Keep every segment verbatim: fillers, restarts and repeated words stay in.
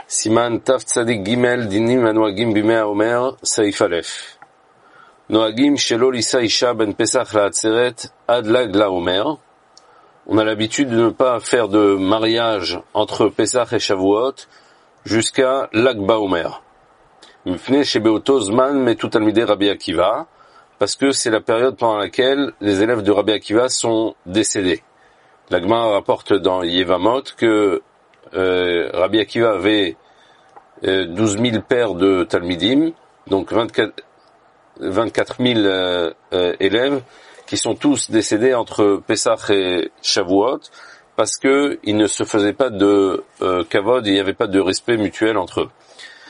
Siman Taf Tzadik Gimel Dinim Anoagim Bimei Omer Saif Aleph. Noagim Shelo Lisa Isha Ben Pesach La'atzeret Ad Lag LaOmer. On a l'habitude de ne pas faire de mariage entre Pesach et Shavuot jusqu'à Lag BaOmer. Mipnei Shebeoto Zman Metu Talmidei Rabbi Akiva, parce que c'est la période pendant laquelle les élèves de Rabbi Akiva sont décédés. La Gemara rapporte dans Yevamot que euh, Rabbi Akiva avait euh, douze mille paires de Talmidim, donc vingt-quatre mille euh, euh, élèves qui sont tous décédés entre Pesach et Shavuot parce que ils ne se faisaient pas de euh, kavod, il n'y avait pas de respect mutuel entre eux.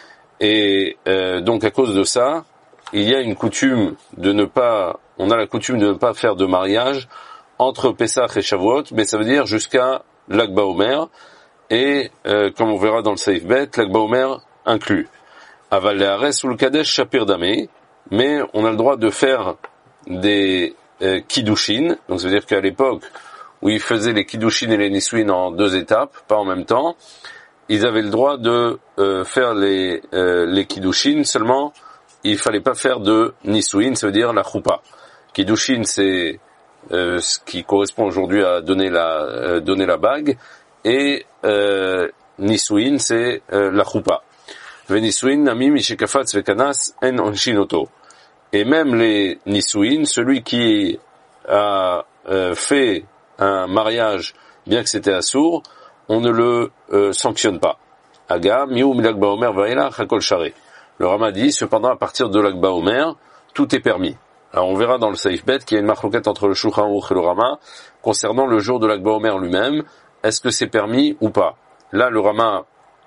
Et euh, donc à cause de ça, il y a une coutume de ne pas, on a la coutume de ne pas faire de mariage entre Pesach et Shavuot, mais ça veut dire jusqu'à Lag BaOmer, et euh, comme on verra dans le Seif Bet, Lag BaOmer inclus. Aval le'ares ou le Kadesh Shapir Dameh, mais on a le droit de faire des euh, Kiddushin, donc ça veut dire qu'à l'époque où ils faisaient les Kiddushin et les Nisuin en deux étapes, pas en même temps, ils avaient le droit de euh, faire les, euh, les Kiddushin, seulement il fallait pas faire de Nisuin, ça veut dire la Choupa. Kiddushin, c'est Euh, ce qui correspond aujourd'hui à donner la euh, donner la bague, et euh, Nisuin, c'est euh, la choupa. Venisuin nami mishekafatz vekanas en onshinoto. Et même les Nisuin, celui qui a euh, fait un mariage bien que c'était assourd, on ne le euh, sanctionne pas. Aga miu milag baomer vaila chakol share. Le Rama dit cependant à partir de lag baomer tout est permis. Alors on verra dans le Seif Bet qu'il y a une marloquette entre le Shulchan Aruch et le Rama concernant le jour de Lag BaOmer lui-même. Est-ce que c'est permis ou pas? Là, le Rama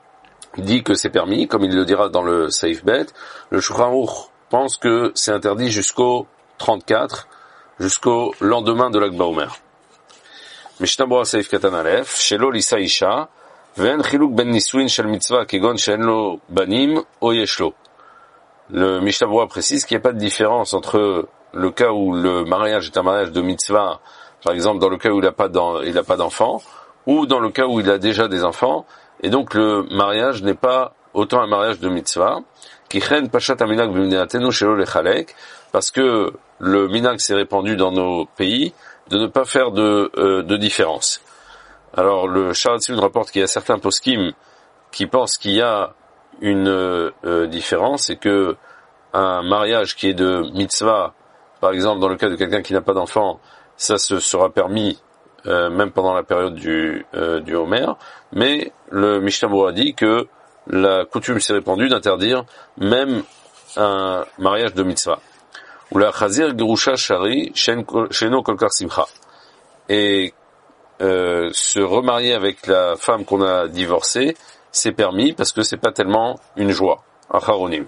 dit que c'est permis, comme il le dira dans le Seif Bet. Le Shulchan Aruch pense que c'est interdit jusqu'au trente-quatre, jusqu'au lendemain de Lag BaOmer. Mishnah Berurah Seif Katan Aleph, Shelo Lisa Isha, Ve'en Chiluk ben Nisuin shel mitzvah kegon she'en lo banim o yesh lo. Le Mishnah Berurah précise qu'il n'y a pas de différence entre le cas où le mariage est un mariage de mitzvah, par exemple dans le cas où il n'a pas il n'a pas d'enfants, ou dans le cas où il a déjà des enfants, et donc le mariage n'est pas autant un mariage de mitzvah, parce que le minag s'est répandu dans nos pays de ne pas faire de, euh, de différence. Alors le Sharatzim rapporte qu'il y a certains poskim qui pensent qu'il y a une euh, différence, c'est que un mariage qui est de mitzvah, par exemple dans le cas de quelqu'un qui n'a pas d'enfant, ça se sera permis euh, même pendant la période du euh, du Homer, mais le Mishnah Berurah dit que la coutume s'est répandue d'interdire même un mariage de mitzvah. Ou la chazir gerusha shari sheno kol kar simcha, et euh, se remarier avec la femme qu'on a divorcée, c'est permis parce que c'est pas tellement une joie. Acharonim.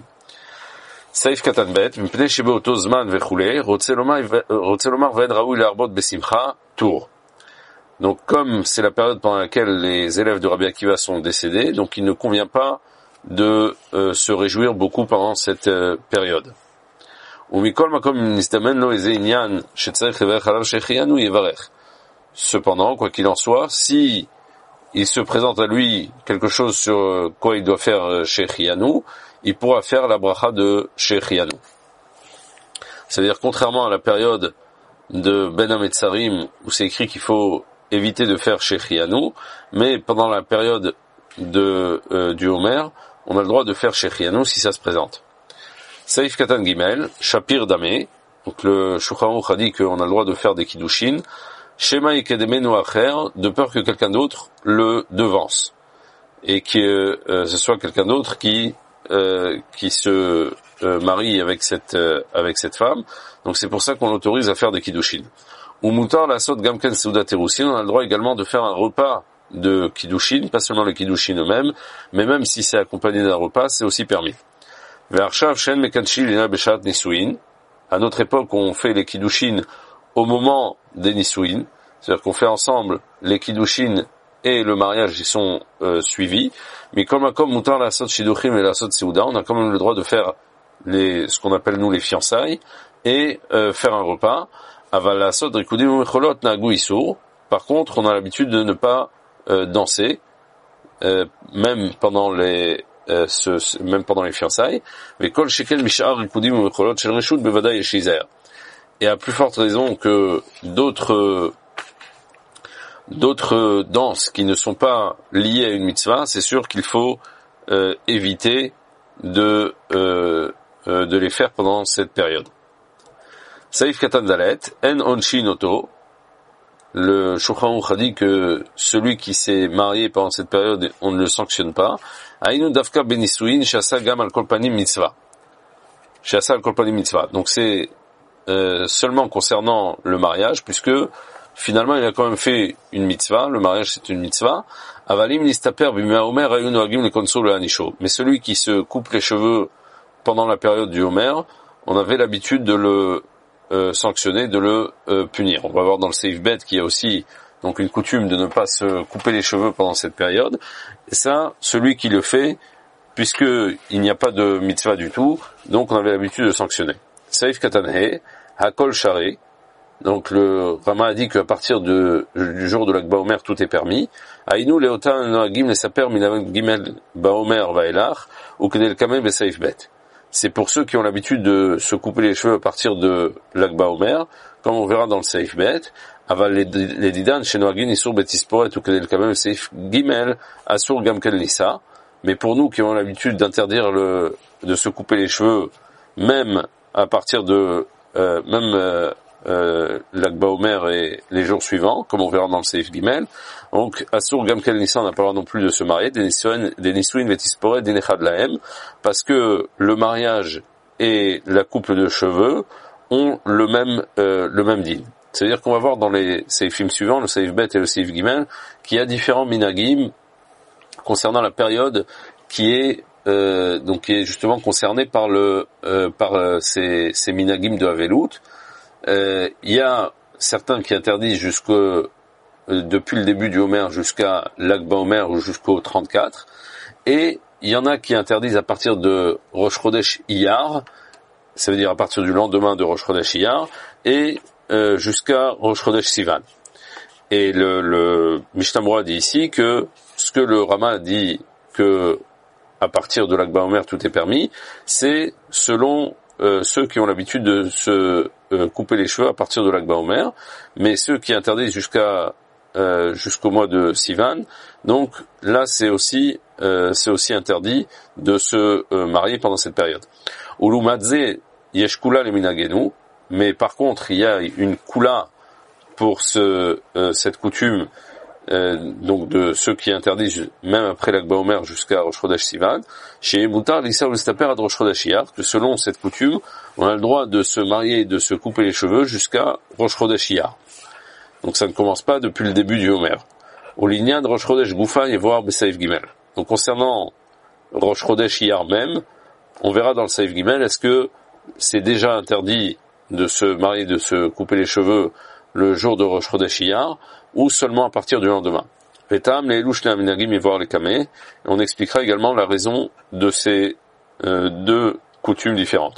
Saif Katan Bet, Mipnei Shebeoto Zman Vechule, Rotze Lomar Ve'en Raoui Le'arbot Besimcha, Tour. Donc comme c'est la période pendant laquelle les élèves de Rabbi Akiva sont décédés, donc il ne convient pas de euh, se réjouir beaucoup pendant cette euh, période. Umikol Makom Nistamen Lo Eze Inyan Shetzarech Levarech Alav Shechianu Yevarech. Cependant, quoi qu'il en soit, si il se présente à lui quelque chose sur quoi il doit faire Shechianu, il pourra faire la bracha de Shechianu. C'est-à-dire, contrairement à la période de Ben Hametzarim, où c'est écrit qu'il faut éviter de faire Shechianu, mais pendant la période de, euh, du Homer, on a le droit de faire Shechianu si ça se présente. Saif Katan Gimel, Shapir Dameh, donc le Shulchan Aruch a dit qu'on a le droit de faire des Kiddushin, Shema Yekedemenu Acher, de peur que quelqu'un d'autre le devance, et que euh, ce soit quelqu'un d'autre qui euh, qui se euh, marie avec cette euh, avec cette femme. Donc c'est pour ça qu'on l'autorise à faire des kiddushin. Ou mutar la sot gamken seudat terusin, on a le droit également de faire un repas de kiddushin, pas seulement les kiddushin eux-mêmes, mais même si c'est accompagné d'un repas, c'est aussi permis. Ve'arshav shen mekanshi lina beshat nisuin. À notre époque, on fait les kiddushin au moment des nisuin, c'est-à-dire qu'on fait ensemble les kiddushin et le mariage, ils sont euh, suivis. Mais comme comme mutar la sot shiduchim et la sot seuda, on a quand même le droit de faire les ce qu'on appelle nous les fiançailles et euh, faire un repas. Aval la sot rikudim umecholot nagu isur. Par contre, on a l'habitude de ne pas euh, danser euh, même pendant les euh, ce, ce, même pendant les fiançailles. Mais kol shekel mishar rikudim umecholot shel reshut bevadai yeshizer. Et à plus forte raison que d'autres d'autres danses qui ne sont pas liées à une mitzvah, c'est sûr qu'il faut euh, éviter de euh, euh, de les faire pendant cette période. Saïf Katan Dalet, En Onshin Oto, le Shulchan Aruch a dit que celui qui s'est marié pendant cette période, on ne le sanctionne pas. Aïnu Dafka Benisuin, Shasa Gam al Kolpanim Mitzvah. Shasa al Kolpanim Mitzvah. Donc c'est euh, seulement concernant le mariage, puisque finalement il a quand même fait une mitzvah, le mariage c'est une mitzvah. Avalim Nistaper Bimea Omer Ayunu Agim le Konsol Anisho. Mais celui qui se coupe les cheveux pendant la période du Homer, on avait l'habitude de le Euh, sanctionner, de le euh, punir. On va voir dans le Seif Bet qu'il y a aussi donc une coutume de ne pas se couper les cheveux pendant cette période. Et ça, celui qui le fait, puisque il n'y a pas de mitzvah du tout, donc on avait l'habitude de sanctionner. Seif Katanhe, Hakol Shari. Donc le Rama a dit qu'à partir de, du jour de l'Akba Omer, tout est permis. Aïnou Leota Noagim Lesaper Milavak Gimel Baomer Vaelach ou Kedel Kamel Beseif Bet. C'est pour ceux qui ont l'habitude de se couper les cheveux à partir de l'Akba Omer, comme on verra dans le Seif Bet, aval les didan chez Noagin Isur Betisporet ou Kedel Kamel Seif Gimel Asur Gamkel Nissa. Mais pour nous qui avons l'habitude d'interdire le, de se couper les cheveux, même à partir de, euh, même, euh, euh, l'Akba Omer et les jours suivants, comme on verra dans le Seif Gimel. Donc, Asur Gamkel Nissa, on n'a pas le droit non plus de se marier, des Nisuin Vetisporet, des Nechad Lahem, parce que le mariage et la coupe de cheveux ont le même, euh, le même din. C'est-à-dire qu'on va voir dans les Seifim suivants, le Seif Bet et le Seif Gimel, qu'il y a différents minagim concernant la période qui est, euh, donc qui est justement concernée par le, euh, par euh, ces, ces minagim de Havelut. Euh, il y a certains qui interdisent jusqu'au, euh, depuis le début du Homer jusqu'à l'Akba Omer ou jusqu'au trente-quatre, et il y en a qui interdisent à partir de Rosh Chodesh Iyar, ça veut dire à partir du lendemain de Rosh Chodesh Iyar, et euh, jusqu'à Rosh Chodesh Sivan. Et le, le Mishnah Berurah dit ici que ce que le Rama dit que à partir de l'Akba Omer tout est permis, c'est selon euh, ceux qui ont l'habitude de se euh, couper les cheveux à partir de l'Akba Omer, mais ceux qui interdisent jusqu'à euh, jusqu'au mois de Sivan, donc là c'est aussi euh, c'est aussi interdit de se euh, marier pendant cette période. Ulumadze yesh kula le minagenu, mais par contre il y a une kula pour ce euh, cette coutume, euh, donc de ceux qui interdisent même après l'Akba Omer jusqu'à Rosh Chodesh Sivan, chez Mutar l'Isser l'Estaper ad Rosh Chodesh Iyar, que selon cette coutume, on a le droit de se marier et de se couper les cheveux jusqu'à Rosh Chodesh Iyar. Donc ça ne commence pas depuis le début du Homer. Au lignan de Rosh Chodesh Goufa et voir Besaïf Gimel. Donc concernant Rosh Chodesh Iyar même, on verra dans le Saïf Gimel, est-ce que c'est déjà interdit de se marier, de se couper les cheveux le jour de Rosh Chodesh Iyar, ou seulement à partir du lendemain. Petam, les louches, les minagim et voir les kameh. On expliquera également la raison de ces euh, deux coutumes différentes.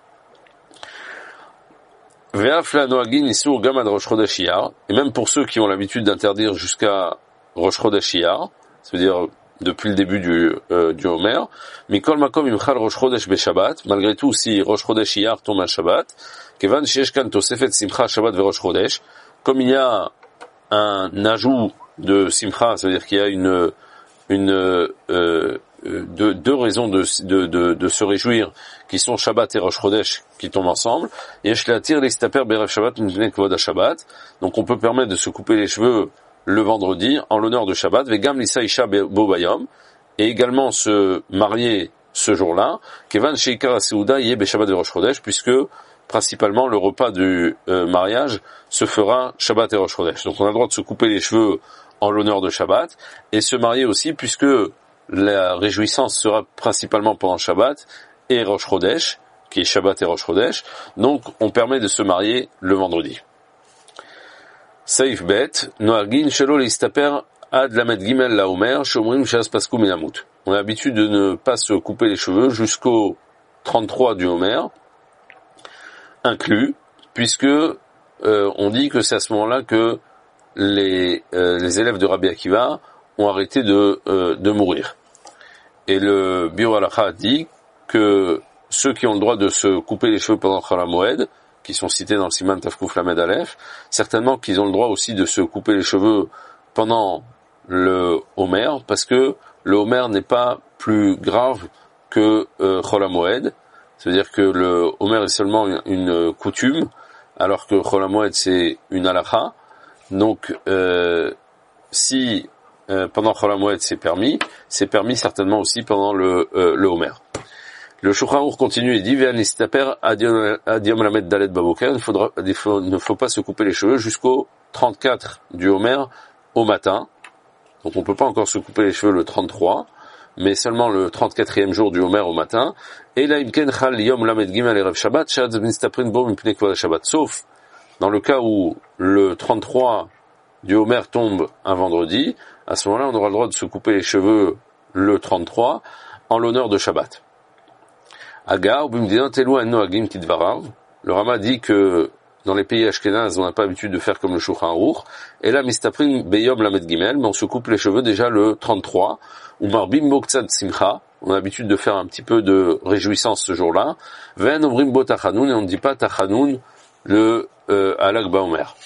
Ve'afla noagin isur gamad Rosh Chodesh Iyar, et même pour ceux qui ont l'habitude d'interdire jusqu'à Rosh Chodesh Iyar, c'est-à-dire depuis le début du, euh, du Homer, Mikol Makom Imchal Rosh Chodesh Beshabbat, malgré tout si Rosh Chodesh Iyar tombe à Shabbat, Kevan Shesh Kan Tosefet Simcha Shabbat ve Rosh Chodesh, comme il y a un ajout de Simcha, c'est-à-dire qu'il y a une, une, euh, deux, deux raisons de, de, de, de se réjouir, qui sont Shabbat et Rosh Chodesh, qui tombent ensemble, Yesh Latir l'Istaper Berev Shabbat Mipnei Kvod HaShabbat, donc on peut permettre de se couper les cheveux le vendredi, en l'honneur de Shabbat, Vegam Lisa Isha Bo Bayom, et également se marier ce jour-là, Kevan Sheikar Aseuda Yeh Beshabbat ve Rosh Chodesh, puisque principalement le repas du euh, mariage se fera Shabbat et Rosh Chodesh. Donc on a le droit de se couper les cheveux en l'honneur de Shabbat, et se marier aussi, puisque la réjouissance sera principalement pendant Shabbat et Rosh Chodesh, qui est Shabbat et Rosh Chodesh, donc on permet de se marier le vendredi. Saif Bet, Noagin Shelo Listaper Ad Lamed Gimel Laomer, Shomrim Shas Pasku Minamut. On a l'habitude de ne pas se couper les cheveux jusqu'au trente-trois du Homer, inclus, puisque euh, on dit que c'est à ce moment-là que les, euh, les élèves de Rabbi Akiva ont arrêté de, euh, de mourir. Et le Biur Halacha dit que ceux qui ont le droit de se couper les cheveux pendant Chol HaMoed, qui sont cités dans le Siman Tafkouf Lamed Aleph, certainement qu'ils ont le droit aussi de se couper les cheveux pendant le Homer, parce que le Homer n'est pas plus grave que euh, Chol HaMoed. C'est-à-dire que le Homer est seulement une, une coutume, alors que Chol HaMoed c'est une halacha. Donc, euh, si euh, pendant Chol HaMoed c'est permis, c'est permis certainement aussi pendant le, euh, le Homer. Le Shulchan Aruch continue et dit Ve'an nistaper ad yom lamed dalet baboker, il faudra, il faut, ne faut pas se couper les cheveux jusqu'au trente-quatre du Homer au matin. Donc on peut pas encore se couper les cheveux le trente-trois, mais seulement le trente-quatrième jour du Homer au matin. Et là, imken chal yom lamed gimel erev Shabbat, shad nistaprin bo mipnei kvod Shabbat. Sauf dans le cas où le trente-trois du Homer tombe un vendredi, à ce moment-là, on aura le droit de se couper les cheveux le trente-trois en l'honneur de Shabbat. Agar, bimdinot elu en noagim kidvarav. Le Rama dit que dans les pays ashkénazes, on n'a pas l'habitude de faire comme le Shulchan Aruch. Et là, mistaprin beyom lamed gimel, mais on se coupe les cheveux déjà le trente-trois. Ou marbim bo ktsad simcha. On a l'habitude de faire un petit peu de réjouissance ce jour-là. Ve'en omrim bo tachanoun, et on ne dit pas tachanoun le euh, Alag Baomer.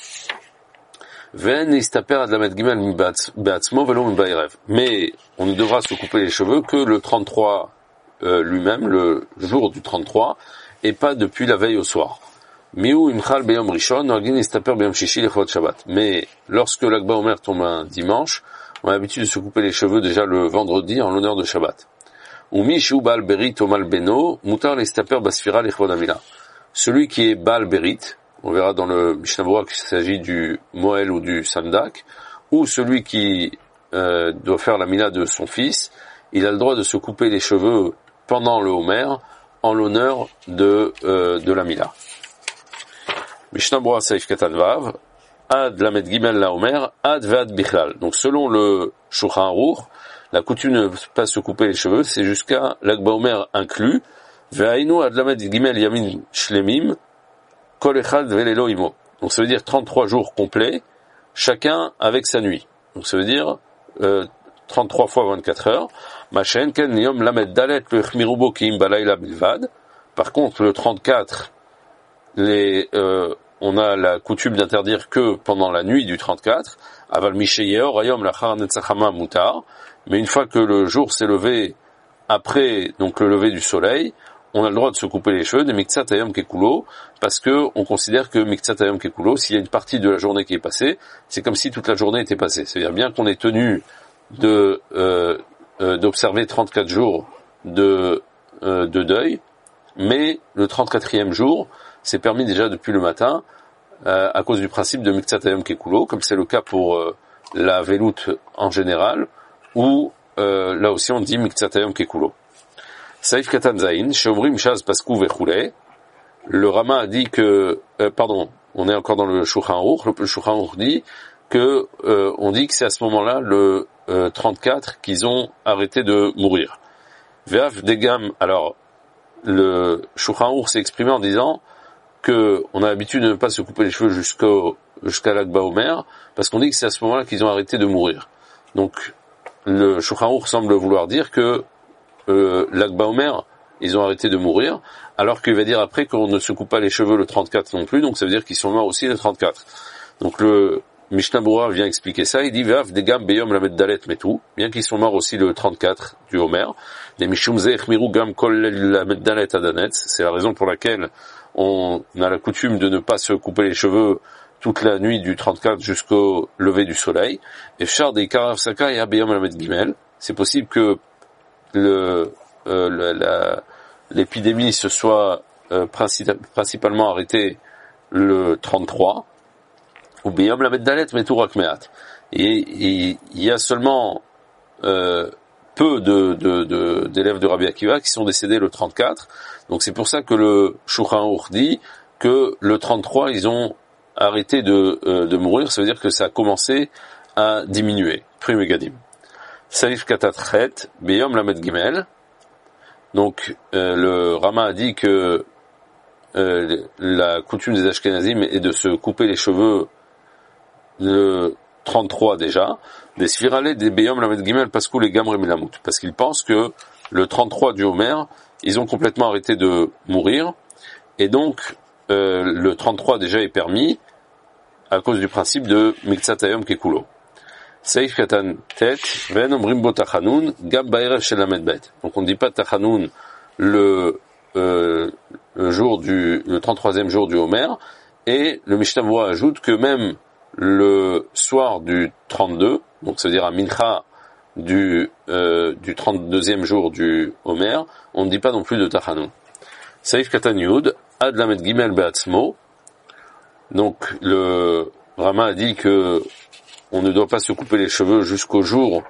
Ve'en istaper ad lamed gimel be'atzmo velo mibaerev. Mais on ne devra se couper les cheveux que le trente-trois euh, lui-même, le jour du trente-trois, et pas depuis la veille au soir. Miu imchal beyom rishon, noagin istaper beyom shishi lechot Shabbat. Mais lorsque l'Ag Baomer tombe un dimanche, on a l'habitude de se couper les cheveux déjà le vendredi en l'honneur de Shabbat. Umi shu baal berit o mal beno, mutar l'istaper basfira lechot amila. Celui qui est baal berit, on verra dans le Mishnah Berurah qu'il s'agit du Moël ou du Sandak, ou celui qui euh, doit faire la mila de son fils, il a le droit de se couper les cheveux pendant le Homer en l'honneur de euh, de la mila. Mishnah Berurah Saif Katan Vav, ad lamed gimel la Homer, ad ve'ad bichlal. Donc selon le Shulchan Aruch, la coutume de ne pas se couper les cheveux, c'est jusqu'à l'Ag Baomer inclus, ve'ainu ad lamed gimel yamin shlemim, kol echad ve'lelo imo. Donc ça veut dire trente-trois jours complets, chacun avec sa nuit. Donc ça veut dire euh, trente-trois fois vingt-quatre heures. Machen ken yom lamed dalet lo echmiru bo ki im balayla bilvad. Par contre, le trente-quatre, les euh, on a la coutume d'interdire que pendant la nuit du trente-quatre, aval misheyeor ayom lachar netzachama mutar, mais une fois que le jour s'est levé après donc le lever du soleil, on a le droit de se couper les cheveux, des miktsat ayom kekulo, parce que on considère que miktsat ayom kekulo, s'il y a une partie de la journée qui est passée, c'est comme si toute la journée était passée. C'est-à-dire bien qu'on ait tenu de euh, euh, d'observer trente-quatre jours de euh, de deuil, mais le trente-quatrième jour, c'est permis déjà depuis le matin, euh, à cause du principe de Miktsat Hayom Kekulo, comme c'est le cas pour euh, la veloute en général, où euh, là aussi on dit Miktsat Hayom Kekulo. Saif Katan Zain, Sheomrim Shaz Paskou Vechule, le Rama a dit que, euh, pardon, on est encore dans le Shulchan Aruch, le Shulchan Aruch dit que, euh, on dit que c'est à ce moment-là, le euh, trente-quatre, qu'ils ont arrêté de mourir. Ve'af Degam, alors, le Shulchan Aruch s'est exprimé en disant que on a l'habitude de ne pas se couper les cheveux jusqu'au jusqu'à l'Ag Baomer, parce qu'on dit que c'est à ce moment-là qu'ils ont arrêté de mourir. Donc le Shulchan Aruch semble vouloir dire que euh, l'Ag Baomer, ils ont arrêté de mourir, alors qu'il va dire après qu'on ne se coupe pas les cheveux le trente-quatre non plus, donc ça veut dire qu'ils sont morts aussi le trente-quatre. Donc le Mishnah Berurah vient expliquer ça, il dit Ve'af degam beyom lamed dalet metu, bien qu'ils sont morts aussi le trente-quatre du Homer. Les mishum ze echmiru gam kol lamed dalet adanet, c'est la raison pour laquelle on a la coutume de ne pas se couper les cheveux toute la nuit du trente-quatre jusqu'au lever du soleil. Et Fshar de Ikarav Saka et Abeyom Lamed Gimel, c'est possible que le, euh, la, la, l'épidémie se soit euh, princi- principalement arrêtée le trente-trois, ou Beyom Lamed Dalet Meturak Meat. Et il y a seulement euh, peu de, de, de, d'élèves de Rabbi Akiva qui sont décédés le trente-quatre. Donc c'est pour ça que le Shulchan Aruch dit que le trente-trois, ils ont arrêté de, euh, de mourir. Ça veut dire que ça a commencé à diminuer. Prime Gadim. Saif Katatchet, Beyom Lamed Gimel. Donc euh, le Rama a dit que euh, la coutume des Ashkenazim est de se couper les cheveux le trente-trois déjà, des Svirale, des Beyom, Lamed Gimel, Paskou, les Gamre Milamut. Parce qu'ils pensent que le trente-trois du Homer, ils ont complètement arrêté de mourir, et donc, euh, le trente-trois déjà est permis, à cause du principe de Miktsatayom Kekulo. Seif Katan Tet, Ven Omrim Bo Tachanun, Gab Baerev Shel Lamed Bet. Donc on ne dit pas Tachanun le, euh, le jour du, le trente-troisième jour du Homer, et le Mishnah Berurah ajoute que même le soir du trente-deux, donc c'est-à-dire à Mincha du, euh, du trente-deuxième jour du Homer, on ne dit pas non plus de Tachanun. Seif Katan Yud, Ad Lamed Gimel Beatzmo. Donc le Rama a dit que on ne doit pas se couper les cheveux jusqu'au jour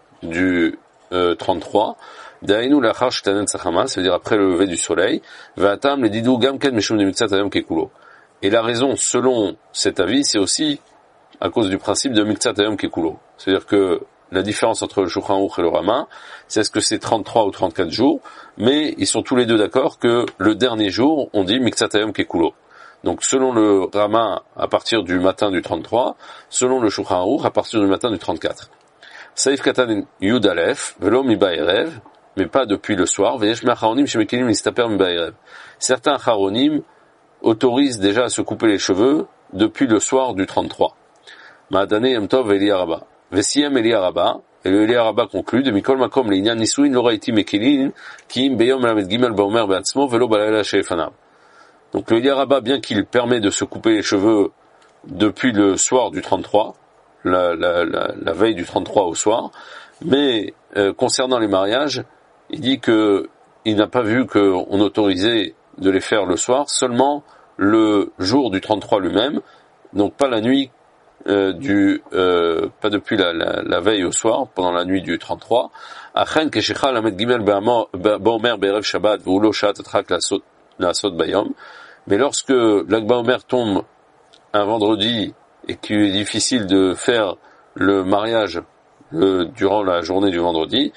du euh, trente-trois. Dainu lachar shtanen tzachama, c'est-à-dire après le lever du soleil. Va'atam le didou gamken meshum de miktsat ayom kekulo. Et la raison, selon cet avis, c'est aussi à cause du principe de miktsat ayom kekulo. C'est-à-dire que la différence entre le Shulchan Aruch et le Rama, c'est est-ce que c'est trente-trois ou trente-quatre jours, mais ils sont tous les deux d'accord que le dernier jour, on dit miktsat ayom kekulo. Donc selon le Rama, à partir du matin du trente-trois, selon le Shulchan Aruch, à partir du matin du trente-quatre. Saif Katan Yud Aleph, Velo Miba Erev, mais pas depuis le soir. Veyesh Me'acharonim Shemekilim Listaper Miba Erev. Certains Acharonim autorisent déjà à se couper les cheveux depuis le soir du trente-trois. Ma'adane Yom Tov Eli Araba. Vesiyem Eli Araba, et le Eli Araba conclut, de Mikol Makom Le'inyan Nisuin Loraiti Mekilin, Kiim Beyom Lamed Gimel Baomer Be'atzmo, Velo Balayla She'efanav. Donc le Eli Araba, bien qu'il permet de se couper les cheveux depuis le soir du trente-trois, la, la, la, la veille du trente-trois au soir, mais euh, concernant les mariages, il dit que il n'a pas vu qu'on autorisait de les faire le soir, seulement le jour du trente-trois lui-même, donc pas la nuit euh, du, euh, pas depuis la, la, la veille au soir, pendant la nuit du trente-trois. Achen keshecha lamed gimel ba'omer be'erev Shabbat v'ulo shat atrak la sot bayom. Mais lorsque l'Ag Baomer tombe un vendredi et qu'il est difficile de faire le mariage le, durant la journée du vendredi,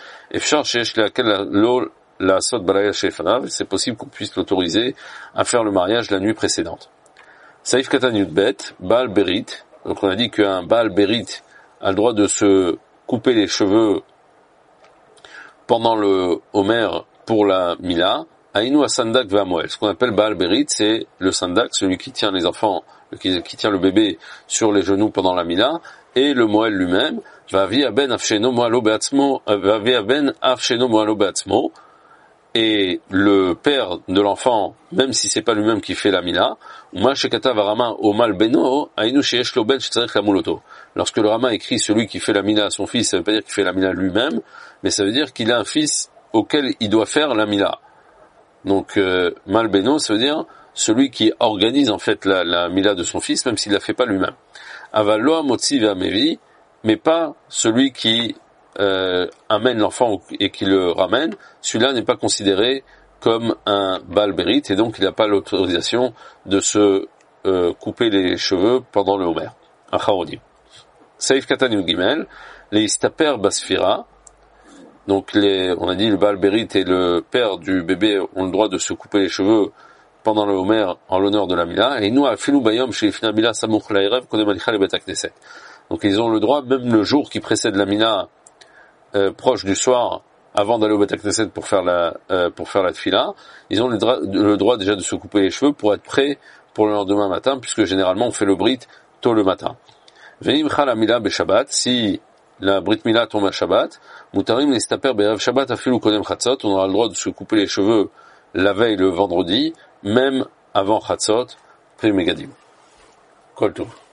c'est possible qu'on puisse l'autoriser à faire le mariage la nuit précédente. Saif Katan Yudbet, Baal Berit, donc on a dit qu'un Baal Berit a le droit de se couper les cheveux pendant le Homer pour la Mila. Aïnou à Sandak Vamoel. Ce qu'on appelle Baal Berit, c'est le Sandak, celui qui tient les enfants, qui, qui tient le bébé sur les genoux pendant la Mila, et le Moël lui-même, Vavi Aben Afsheno Moalo Beatzmo, Vavi Aben Afsheno Moalo Beatzmo, et le père de l'enfant, même si c'est pas lui-même qui fait la Mila, Uma Shekata Varama Omal Beno, Aïnou Sheesh Loben Shetzarech Lamuloto. Lorsque le Rama écrit celui qui fait la Mila à son fils, ça veut pas dire qu'il fait la Mila lui-même, mais ça veut dire qu'il a un fils auquel il doit faire la Mila. Donc, euh, Malbeno, ça veut dire celui qui organise en fait la, la Mila de son fils, même s'il la fait pas lui-même. Avaloa Motzi Ve'amevi, mais pas celui qui euh, amène l'enfant et qui le ramène. Celui-là n'est pas considéré comme un Baal Berit, et donc il n'a pas l'autorisation de se euh, couper les cheveux pendant le Homer. Acharodim. Saif Katan Gimel, les Istaper Basfira. Donc les, on a dit le Baal Berit et le père du bébé ont le droit de se couper les cheveux pendant le Homer en l'honneur de la Mila. Et nous, à Filou Bayom, chez Fina Mila Samouch Laïrev, Kodem Alicha le Bet Knesset. Donc ils ont le droit, même le jour qui précède la Mila, euh, proche du soir, avant d'aller au Bet Knesset pour faire la, euh, pour faire la Tfila, ils ont le droit, le droit déjà de se couper les cheveux pour être prêts pour le lendemain matin, puisque généralement on fait le Brit tôt le matin. Veim Chala Mila Be Shabbat, si la Brit Mila tombe à Shabbat, Mutarim les Staper Be'erev Shabbat Afilu Kodem Chatzot, on aura le droit de se couper les cheveux la veille le vendredi, même avant Chatzot, Pri Megadim. Kol Tov.